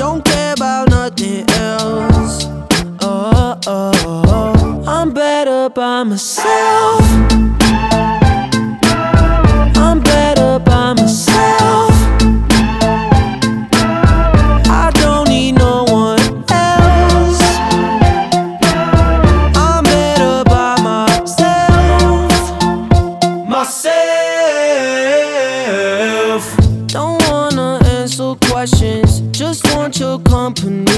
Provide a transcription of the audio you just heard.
don't care about nothing else. Oh, oh, oh. I'm better by myself. I'm better by myself. I don't need no one else. I'm better by myself. Myself. Don't wanna answer questions, just want your company.